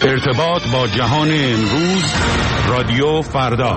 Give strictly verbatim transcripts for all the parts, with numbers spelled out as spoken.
ارتباط با جهان امروز، رادیو فردا.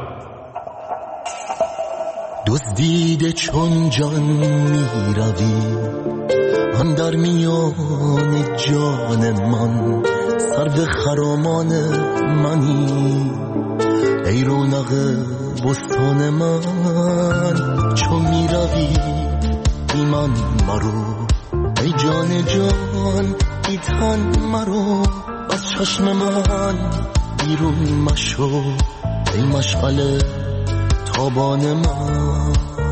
دزدیده چون جان می روی اندر میان جان من، سرو خرامان منی ای رونق بستان من. چون می روی بی من مرو ای جان جان، ای تن مرو از چشم من بیرون مشو ای مشعل تابان من.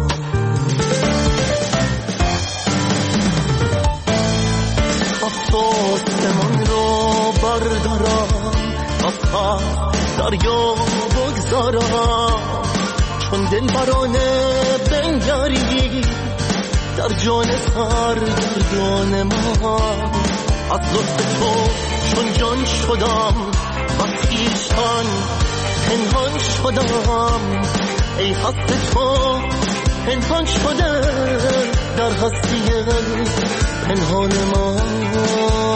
آسمان رو بردارم از پس دریا بگذارم، چون دل برانه بنگری در جان سرگردان من. از لطف تو چون جان شدم و خویشتن پنهان شدم، ای هست تو پنهان شده در هستی پنهان من.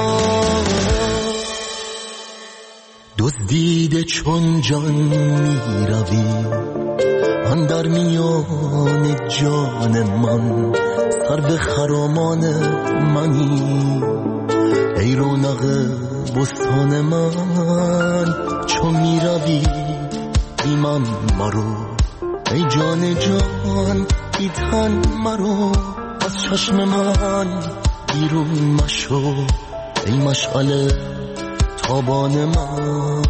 دزدیده چون جان می روی اندر میان جان من، سرو خرامان منی ای رونق بستان من. چون می روی بی من مرو ای جان جان، ای تن مرو از چشم من بیرون مشو ای مشعل تابان من.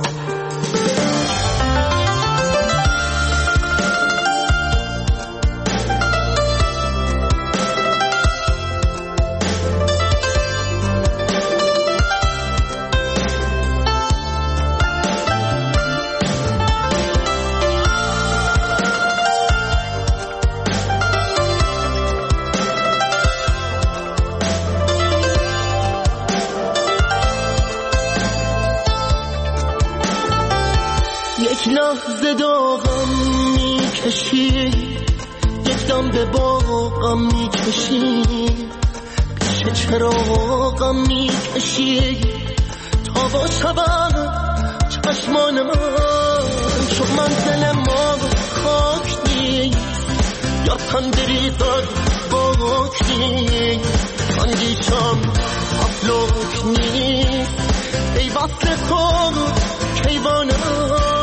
یک لحظه داغم میکشی، یک دم به باغم میکشی، پیش چراغم میکشی تا با شبم چشمان من. چون منزل ما خاک نیست یا تن بریزد باک نیست، اندیشم افلاک نیست ای وصل تو کیوان من.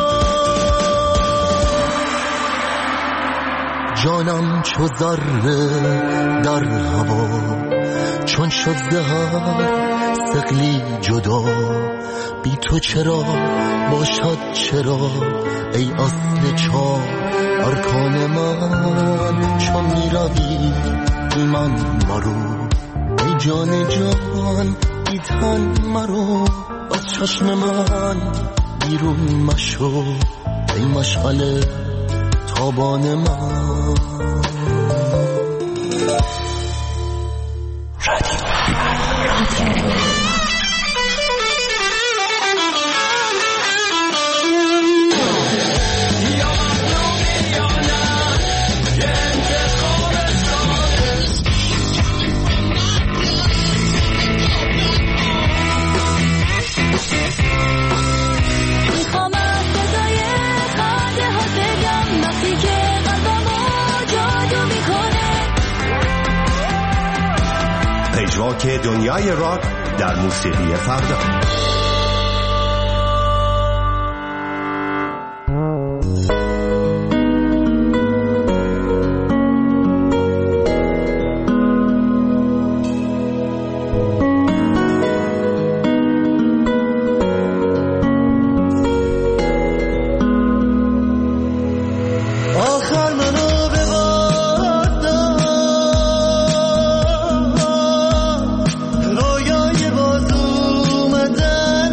جانم چو ذره در هوا چون شد زهر ثقلی جدا، بی تو چرا باشد چرا ای اصل چار ارکان من. چون می روی بی من مرو ای جان جان، ای تن مرو از چشم من بیرون مشو ای مشعل تابان من. پژواک دنیای راک در موسیقی فردا. رویای باز اومده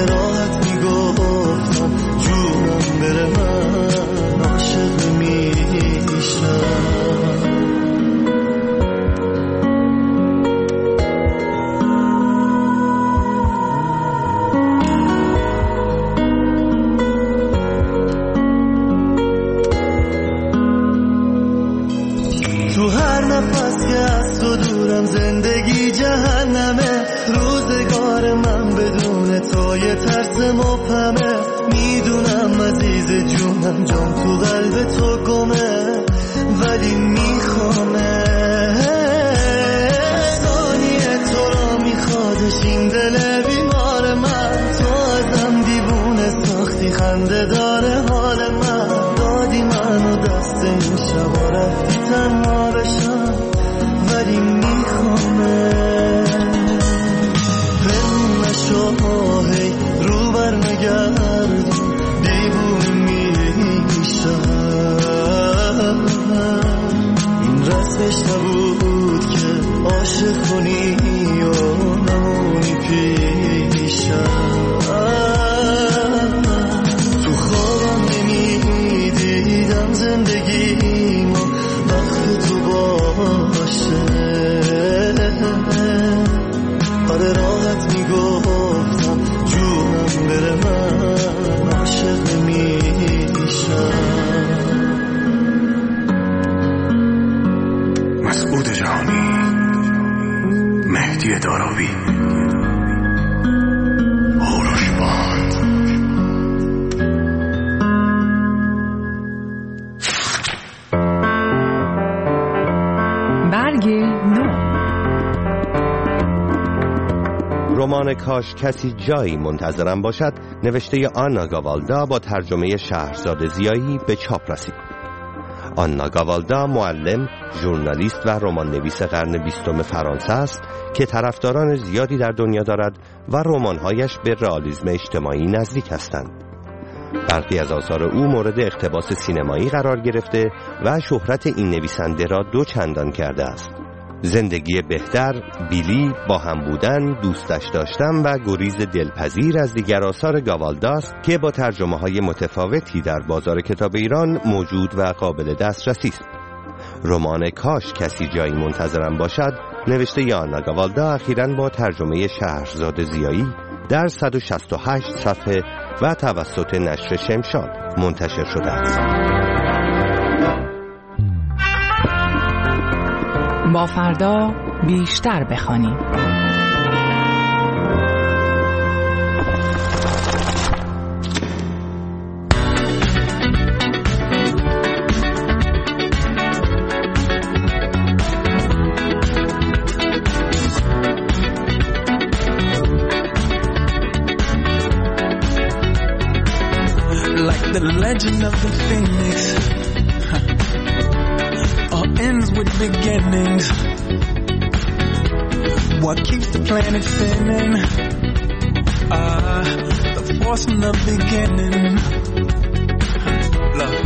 راحت میگفتم جونم بره من عاشق میشم. تو هر نفس که از تو دورم زندگی جهنمه، روزگار من بدون تو یه ترس مبهمه. میدونم عزیز جونم جان تو قلب تو گمه، ولی میخوامه ثانیه تو را میخوادش این دل بیمار من. تو ازم دیوونه ساختی خنده داره حال من، دادی منو دست این شبا رفتی تنها بشم، ولی میخوامه پنون نشو هی رو بر نگردم دیوونه میشم. این رسمش نبود که عاشق کنی و نمونی پیشم. تو خوابم نمیدیدم زندگیمو وقت تو باشه. آره راحت میگفتم جونم بره من عاشق میشم. مسعود جهانی، مهدی داراوی، هوروش باند. برگ نو. رمان کاش کسی جایی منتظرم باشد نوشته آنا گاوالدا با ترجمه شهرزاد زیایی به چاپ رسید. آنا گاوالدا معلم، ژورنالیست و رمان نویس قرن بیستم فرانسه است که طرفداران زیادی در دنیا دارد و رمان‌هایش به رئالیسم اجتماعی نزدیک هستند. برخی از آثار او مورد اقتباس سینمایی قرار گرفته و شهرت این نویسنده را دو چندان کرده است. زندگی بهتر، بیلی، با هم بودن، دوستش داشتم و گریز دلپذیر از دیگر آثار گاوالداست که با ترجمه های متفاوتی در بازار کتاب ایران موجود و قابل دسترسی است. رمان کاش کسی جایی منتظرم باشد نوشته آنا گاوالدا اخیراً با ترجمه شهرزاد زیایی در صد و شصت و هشت صفحه و توسط نشر شمشاد منتشر شده است. با فردا بیشتر بخوانیم. Like the legend of the phoenix, all ends with beginnings. What keeps the planet spinning? Ah, uh, the force from the beginning. Love.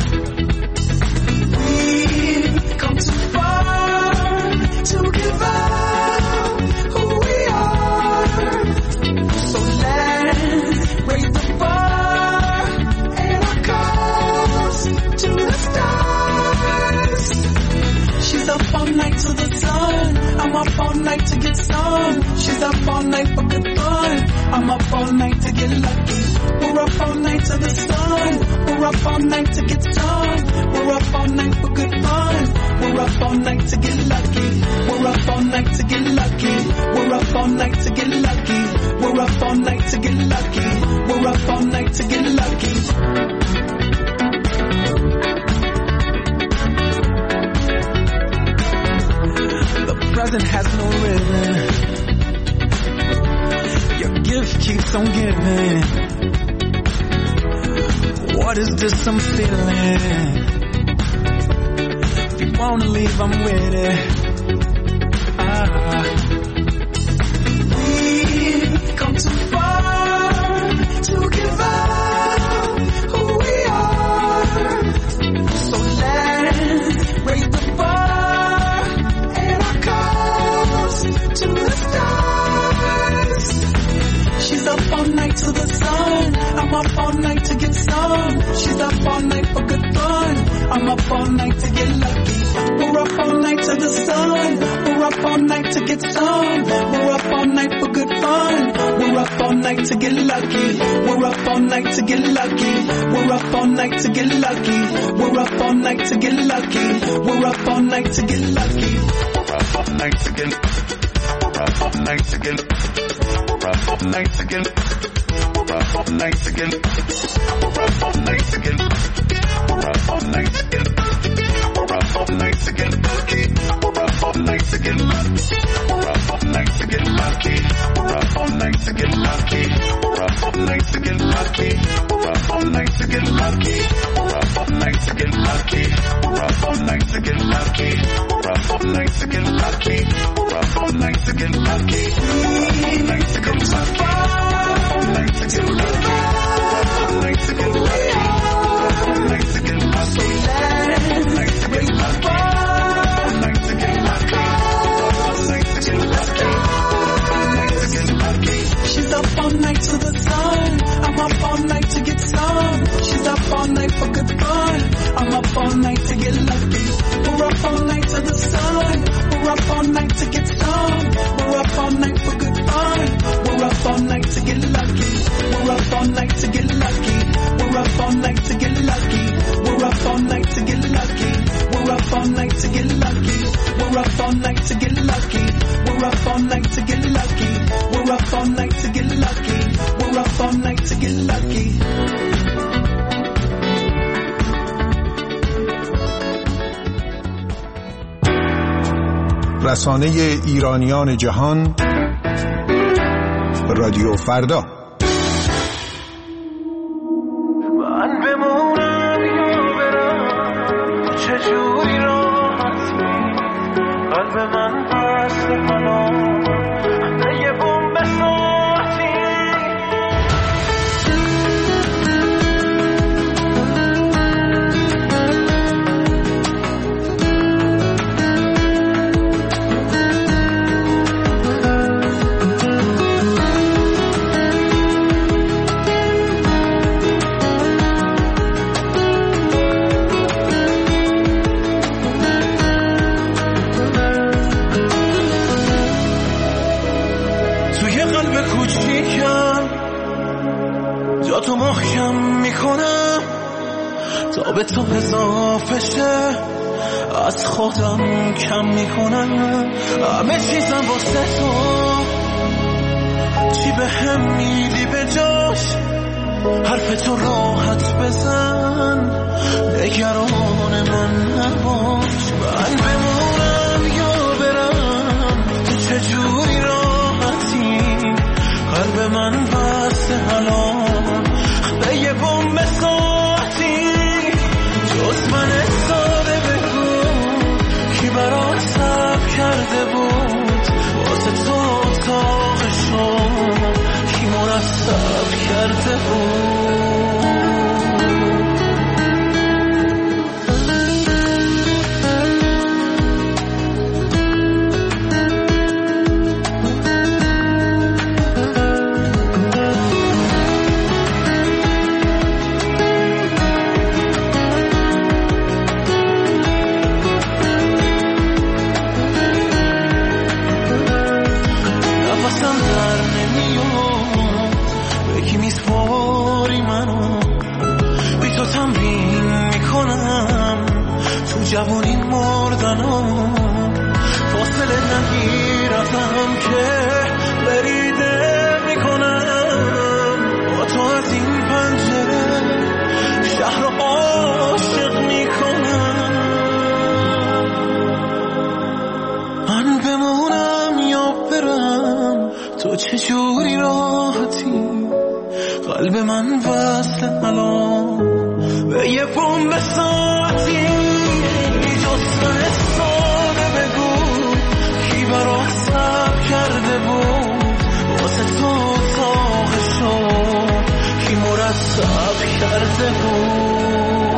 We've come too far to give up who we are. So let's raise the bar and our cause to the stars. She's up all night to the sun. I'm up all night to get some. She's up all night for good fun. I'm up all night to get lucky. We're up all night to the sun. We're up all night to get some. We're up all night for good fun. We're up all night to get lucky. We're up all night to get lucky. We're up all night to get lucky. We're up all night to get lucky. We're up all night to get lucky. The present has no rhythm. Your gift keeps on giving. What is this I'm feeling? If you wanna leave, I'm with it. Ah. We've come too far to give up who we are. So let's raise the bar and our cause to the stars. She's up all night to the sun. sun. She's up all night for good fun. I'm up all night to get lucky. We're up all night to the sun. We're up all night to get some. We're up all night for good fun. We're up all night to get lucky. We're up all night to get lucky. We're up all night to get lucky. We're up all night to get lucky. We're up all night to get lucky. We're up all night to get. We're up all night to get. We're up all night to get. We're up all night to get. We're up all night to get. We're up all night to get. We're up all night to get lucky. We're up all night to get lucky. We're up all night to get lucky. We're up all night to get lucky. We're up all night to get lucky. We're up all night to get lucky. We're up all night to get lucky. We're up all night to get lucky. We're up all night to get lucky. We're up all night to get lucky. All night to get lucky. All night to get lucky. All night to get lucky. All night to get lucky. All night to get lucky. All night to get lucky. All night to get lucky. All night to get lucky. She's up all night to the sun. I'm up all night to get some. She's up all night for good fun. I'm up all night to get lucky. We're up all night to the sun. We're up all night to get some. We're up all night for good fun. We're up all night to get lucky. We're up all night to get lucky. We're up all night to get lucky. We're up all night to get lucky. We're up all night to get lucky. We're up all night to get lucky. We're up all night to get lucky. We're up all night to get lucky. We're up all night to get lucky. رسانه ایرانیان جهان رادیو فردا. من بمونم یا برم چجوری راحتی قلب من بست حالا یه بوم بساتی تو محکم میکنم تا به تو اضافه شه از خودم کم میکنم همه چیزم واسه تو چی به هم میدی به جاش حرف تو راحت بزن نگران من نباش من بمونم یا برم تو چجوری راحتی قلب من بسته الان به یه بوم ساعتی جز من ساده بگو کی برات صبر کرده بود واسه تو اتاقشو کی مرتب کرده بود جوانی مردنم فاصله نگیرم که بریده میکنم با تو از این پنجره شهر رو عاشق میکنم من بمونم یا برم تو چجوری راحتی قلب من وصله الان به یه بوم ساعتی من ساده بگو کی برات صبر کرده بود واسه تو اتاقشو کی مرتب کرده بود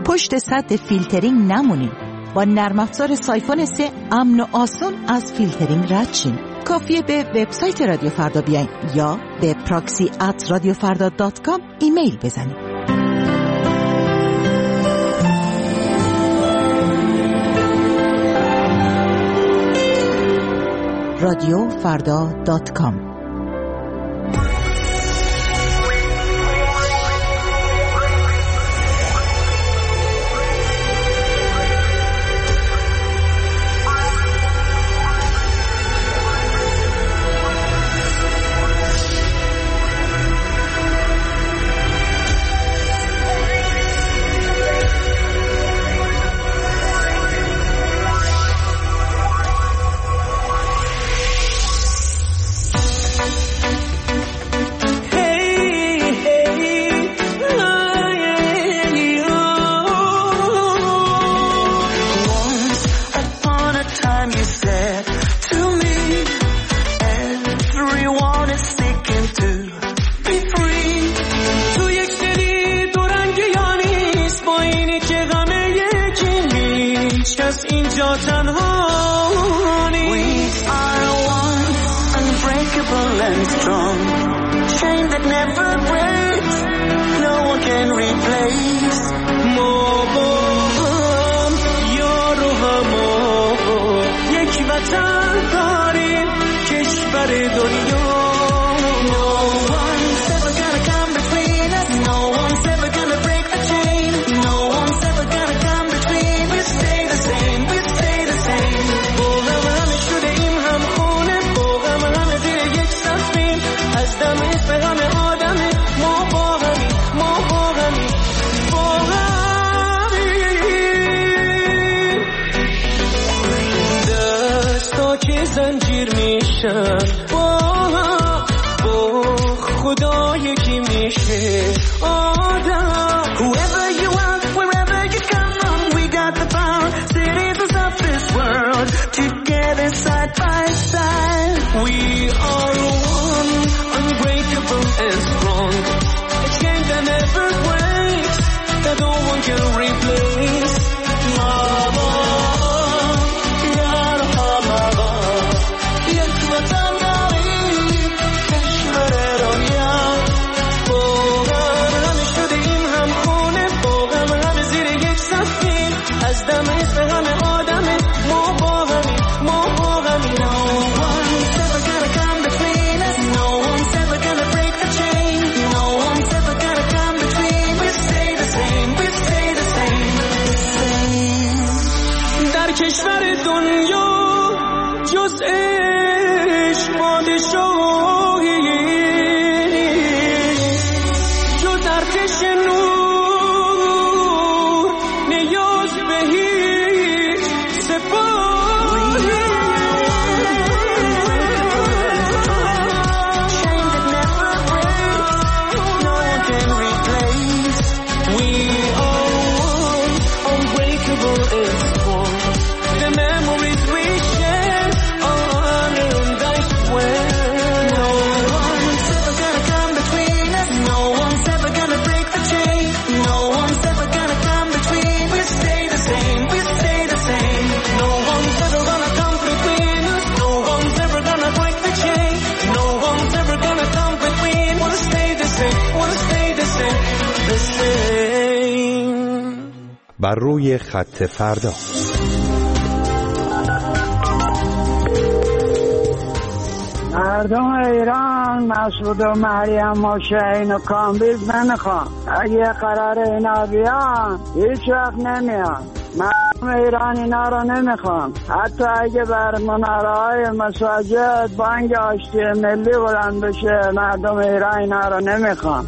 پشت سد فیلترینگ نمونین. با نرم افزار سایفون سه امن و آسون از فیلترینگ رد شین. کافیه به وبسایت رادیو فردا بیاین یا به پراکسی ات رادیو فردا دات کام ایمیل بزنید. رادیو فردا دات کام. بر روی خط فردا. مردم ایران مسعود و مریم و شهین و کامبیز نمیخوان. اگه قرار اینا بیان هیچ وقت نمیان. مردم ایران اینا رو نمیخوان. حتی اگه بر مناره‌های مساجد بانگ آشتی ملی بلند بشه مردم ایران اینا رو نمیخوان.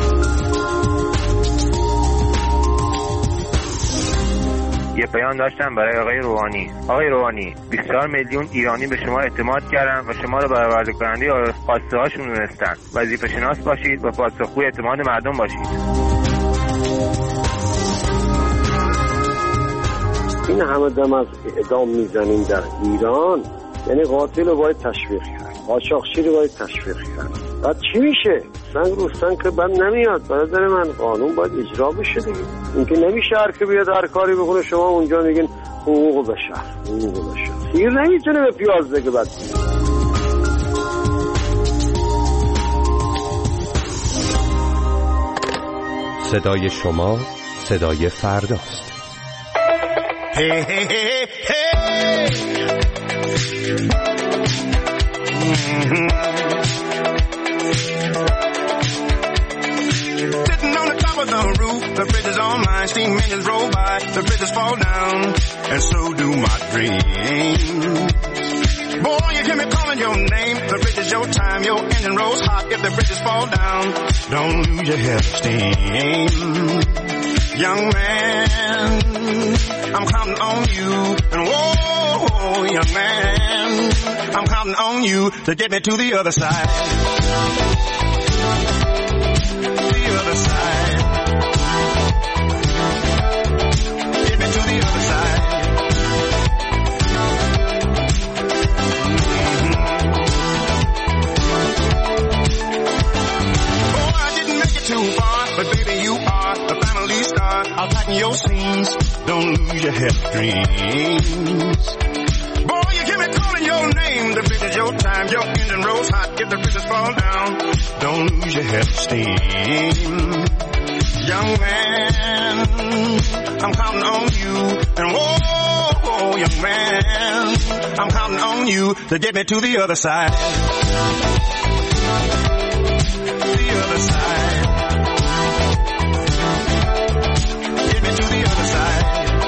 یه پیام داشتم برای آقای روحانی. آقای روحانی، بیست و چهار میلیون ایرانی به شما اعتماد کردن و شما رو برآورده کننده خواسته هاشون دونستن. وظیفه شناس باشید و پاسخگوی اعتماد مردم باشید. این همه دم از اعدام میزنیم در ایران، یعنی قاتل رو باید تشویق کرد، قاچاقچی رو باید تشویق کرد. بعد چی میشه؟ سنگ رو سنگ که بند نمیاد. برادر من قانون باید اجرا بشه دیگه. اینکه نمیشه هر که بیاد هر کاری بکنه شما اونجا میگین حقوق بشر حقوق بشر. سیر نمیتونه به پیاز بگه. بعد صدای شما صدای فرداست. Hey, hey, hey, hey. Mm-hmm. Sitting on the top of the roof, the bridge is on mine, steam engines roll by, the bridges fall down, and so do my dreams. Boy, you hear me calling your name, the bridge is your time, your engine rolls hot, if the bridges fall down, don't lose your head of steam. Young man, I'm counting on you, and whoa, young man, I'm counting on you to get me to the other side. The other side. Get me to the other side. Mm-hmm. Oh, I didn't make it too far, but baby you are the family star. I'll tighten your seams, don't lose your head of dreams. Boy, you hear me calling your name, the bridge is your time, your engine rolls hot, if the bridges fall down, don't lose your head of steam. Young man, I'm counting on you, and whoa, young man, I'm counting on you to get me to the other side. The other side. Get me to the other side.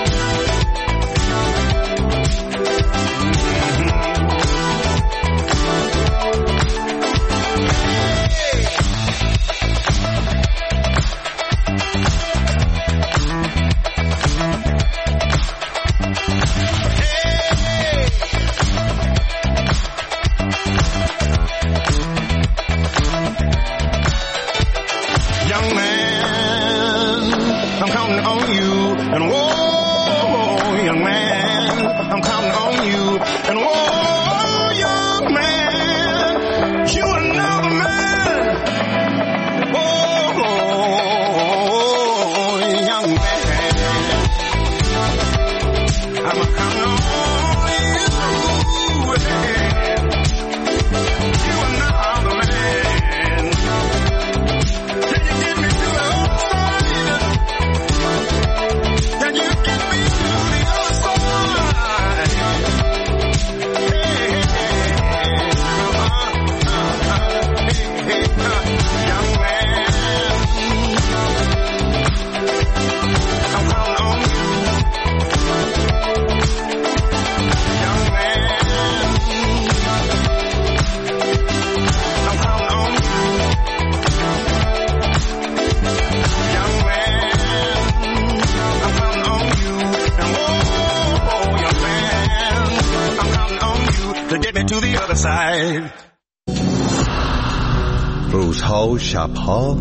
روزها و شبها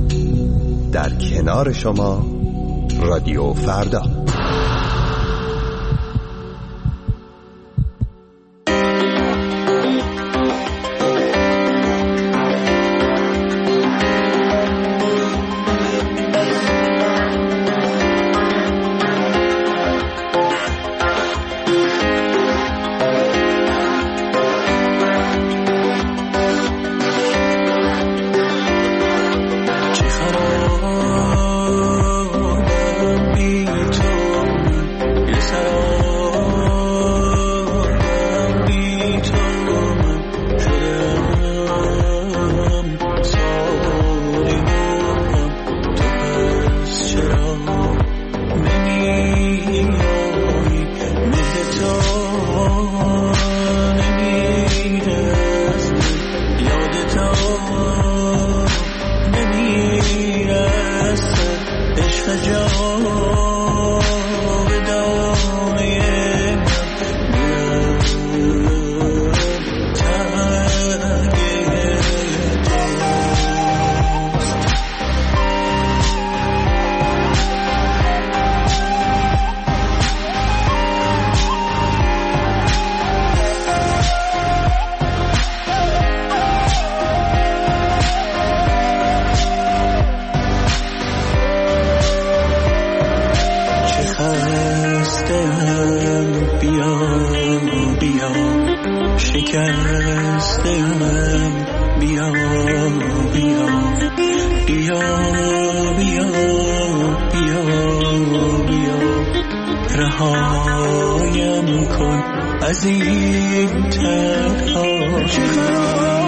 در کنار شما رادیو فردا. چه خرابم بی تو بیا بیا بیا بیا رهایم کن از این تنها. چه خراب